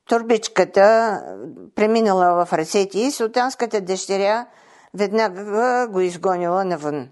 турбичката преминала в ръцете и султанската дъщеря веднага го изгонила навън.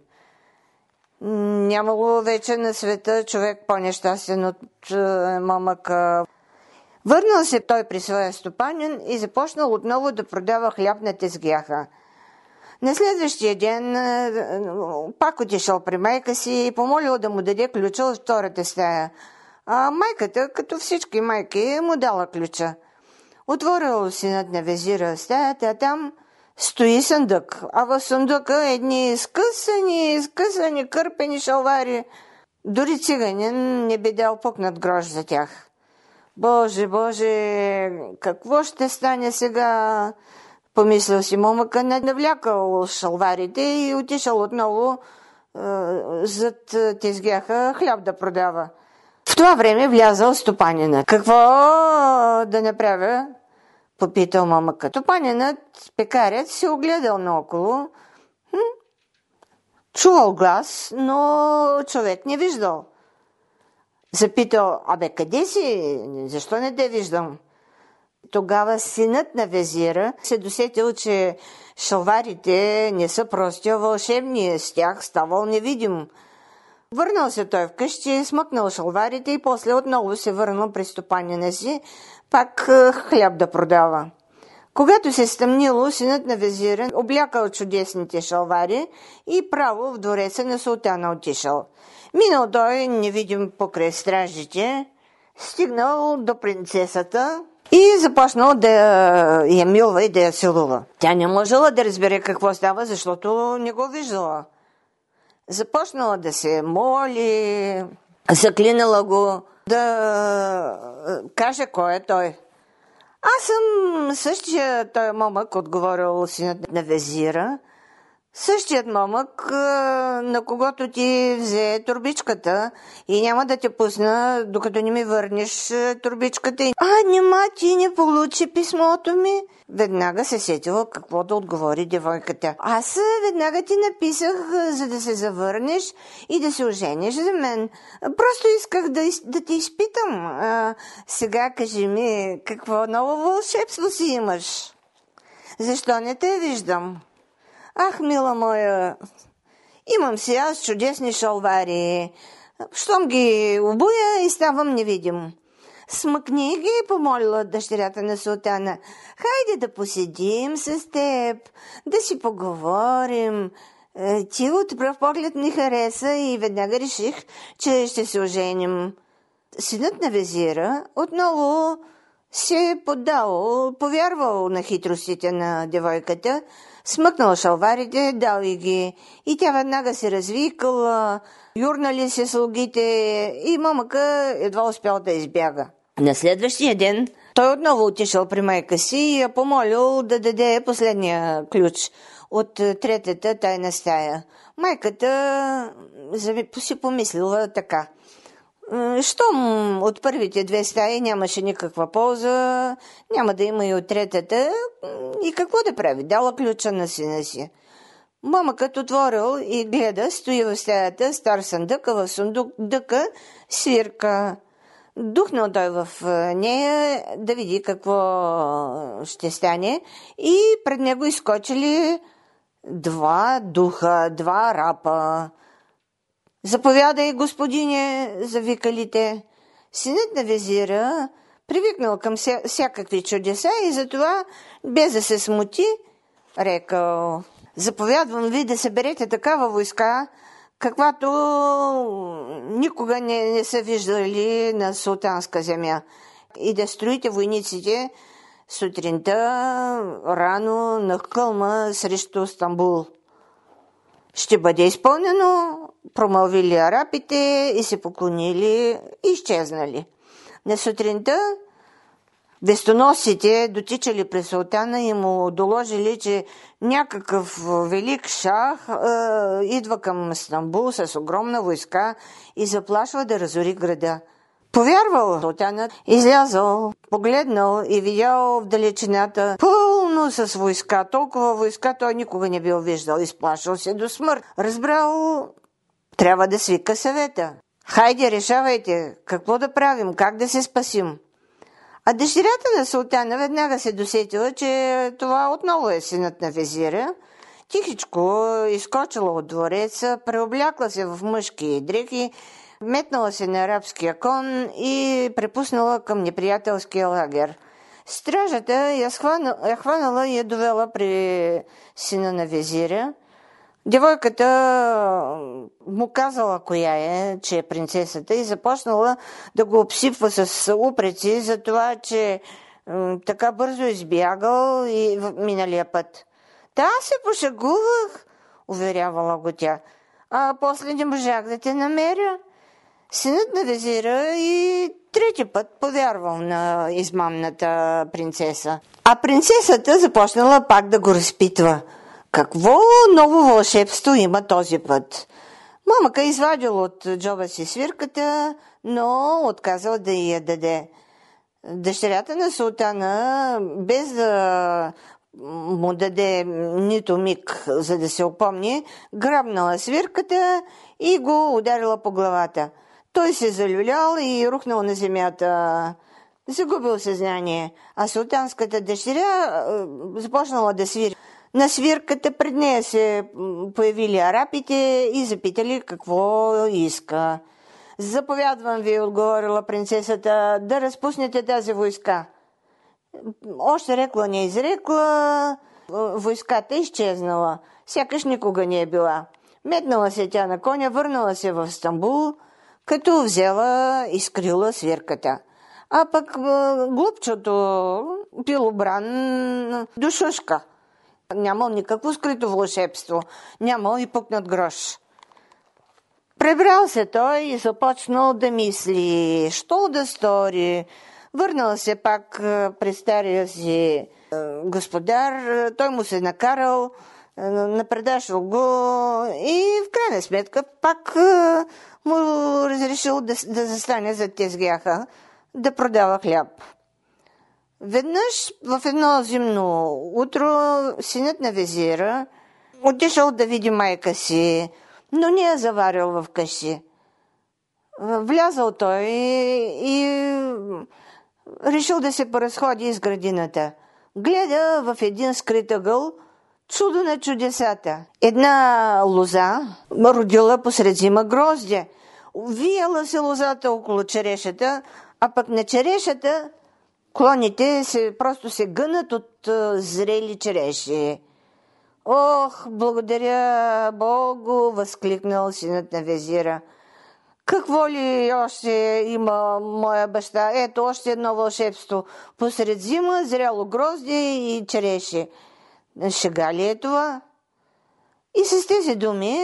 Нямало вече на света човек по-нещастен от момъка. Върнал се той при своя стопанин и започнал отново да продава хляб на тезгяха. На следващия ден пак отишъл при майка си и помолил да му даде ключа от втората стая. А майката, като всички майки, му дала ключа. Отворил синът на везира стаята, а там стои съндък. А в съндъка едни скъсани, кърпени шалвари. Дори циганин не би дал пукнат грош за тях. Боже, какво ще стане сега? Помислил си момъка, навлякал шалварите и отишъл отново зад тезгяха хляб да продава. В това време влязал стопанина. Какво да направя? Попитал момъка. Стопанинът, пекарят, се огледал наоколо. Чувал глас, но човек не виждал. Запитал, къде си? Защо не те виждам? Тогава синът на везира се досетил, че шалварите не са прости, а вълшебни, с тях ставал невидим. Върнал се той вкъщи, смъкнал шалварите и после отново се върнал при стопанина си, пак хляб да продава. Когато се стъмнило, синът на везира облякал чудесните шалвари и право в двореца на султана отишъл. Минал той невидим покрай стражите, стигнал до принцесата и започнал да я милва и да я целува. Тя не можела да разбере какво става, защото не го виждала. Започнала да се моли, заклинала го да каже кой е той. Аз съм същия той момък, отговорил синът на везира. Същият момък, на когото ти взе турбичката и няма да те пусна, докато не ми върнеш турбичката. Нима ти не получи писмото ми? Веднага се сетила какво да отговори девойката. Аз веднага ти написах, за да се завърнеш и да се ожениш за мен. Просто исках да те изпитам. Сега кажи ми, какво ново вълшебство си имаш? Защо не те виждам? Ах, мила моя, имам си аз чудесни шалвари. Щом ги обуя и ставам невидим. Смъкни ги, помолила дъщерята на султана. Хайде да поседим с теб, да си поговорим. Ти от пръв поглед ми хареса и веднага реших, че ще се оженим. Синът на везира отново се поддал, повярвал на хитростите на девойката, смъкнал шалварите, дал и ги. И тя веднага се развикала, юрнали се слугите и момъка едва успял да избяга. На следващия ден той отново отишъл при майка си и я помолил да даде последния ключ от третата тайна стая. Майката си помислила така. Щом от първите две стаи нямаше никаква полза, няма да има и от третата, и какво да прави? Дала ключа на сина си. Момъкът отворил и гледа, стои в стаята стар съндък, а в сундука свирка. Духнал той в нея да види какво ще стане и пред него изскочили два духа, два рапа. Заповядай, господине, завикалите. Синът на везира привикнал към всякакви чудеса и затова, без да се смути, рекал: заповядвам ви да съберете такава войска, каквато никога не са виждали на султанска земя, и да строите войниците сутринта рано на хълма срещу Стамбул. Ще бъде изпълнено, промълвили арапите и се поклонили и изчезнали. На сутринта вестоносците дотичали при султана и му доложили, че някакъв велик шах идва към Стамбул с огромна войска и заплашва да разори града. Повярвал султанът, излязъл, погледнал и видял в далечината пълно с войска. Толкова войска той никога не бил виждал. Изплашил се до смърт. Разбрал, трябва да свика съвета. Хайде, решавайте, какво да правим, как да се спасим. А дъщерята на султана веднага се досетила, че това отново е синът на везира. Тихичко изкочила от двореца, преоблякла се в мъжки дрехи, метнала се на арабския кон и препуснала към неприятелския лагер. Стражата я хванала и я довела при сина на везира. Девойката му казала коя е, че е принцесата, и започнала да го обсипва с упреци за това, че така бързо избягал и в миналия път. Та аз се пошегувах, уверявала го тя. А после не можах да те намеря. Синът на везира и трети път повярвал на измамната принцеса. А принцесата започнала пак да го разпитва. Какво ново вълшебство има този път? Мамъка извадил от джоба си свирката, но отказал да я даде. Дъщерята на султана, без да му даде нито миг, за да се опомни, грабнала свирката и го ударила по главата. Той се залюлял и рухнал на земята. Загубил съзнание, а султанската дъщеря започнала да свири. На свирката пред нея се появили арабите и запитали какво иска. Заповядвам ви, отговорила принцесата, да разпуснете тази войска. Още рекла, не изрекла, войската изчезнала, сякаш никога не е била. Метнала се тя на коня, върнала се в Стамбул, като взела и скрила свирката. А пък глупчото бил обран до шушка. Нямал никакво скрито вълшебство, нямал и пукнат грош. Пребрал се той и започнал да мисли, що да стори. Върнал се пак при стария си господар, той му се накарал, напредашал го и в крайна сметка пак му разрешил да застане зад тезгяха, да продава хляб. Веднъж в едно зимно утро синът на везира отишъл да види майка си, но не я заварил в къщи. Влязал той и решил да се поразходи из градината. Гледа в един скрит ъгъл, чудо на чудесата. Една лоза родила посред зима гроздя. Вияла се лозата около черешата, а пък на черешата клоните просто се гънат от зрели череши. Ох, благодаря Богу, възкликнал синът на везира. Какво ли още има моя баща? Ето още едно вълшебство. Посред зима зряло грозде и череши. Шега ли е това? И с тези думи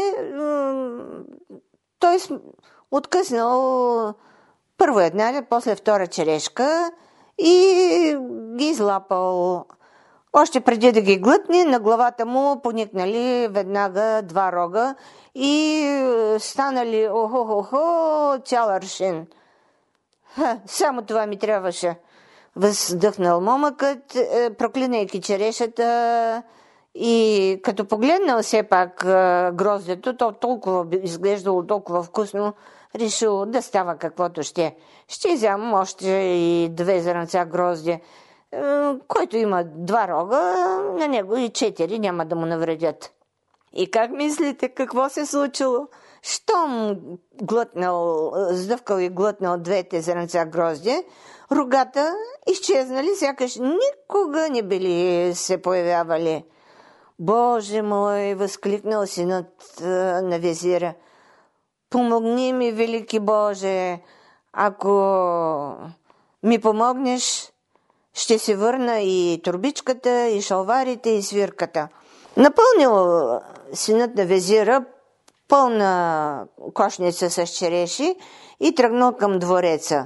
той откъснал първо една, после втора черешка и ги излапал. Още преди да ги глътне, на главата му поникнали веднага два рога и станали охо-хо-хо цял аршин. Само това ми трябваше, въздъхнал момъкът, проклинайки черешата, и като погледнал все пак гроздето, то толкова изглеждало толкова вкусно, решил да става каквото ще. Ще вземам още и 2 зранца грозде. Който има 2 рога, на него и 4 няма да му навредят. И как мислите, какво се случило? Щом сдъвкал и глътнал 2 зранца грозде, рогата изчезнали, сякаш никога не били се появявали. Боже мой, възкликнал синът на везира. Помогни ми, велики Боже, ако ми помогнеш, ще се върна и турбичката, и шалварите, и свирката. Напълнил синът на везира пълна кошница с череши и тръгнал към двореца.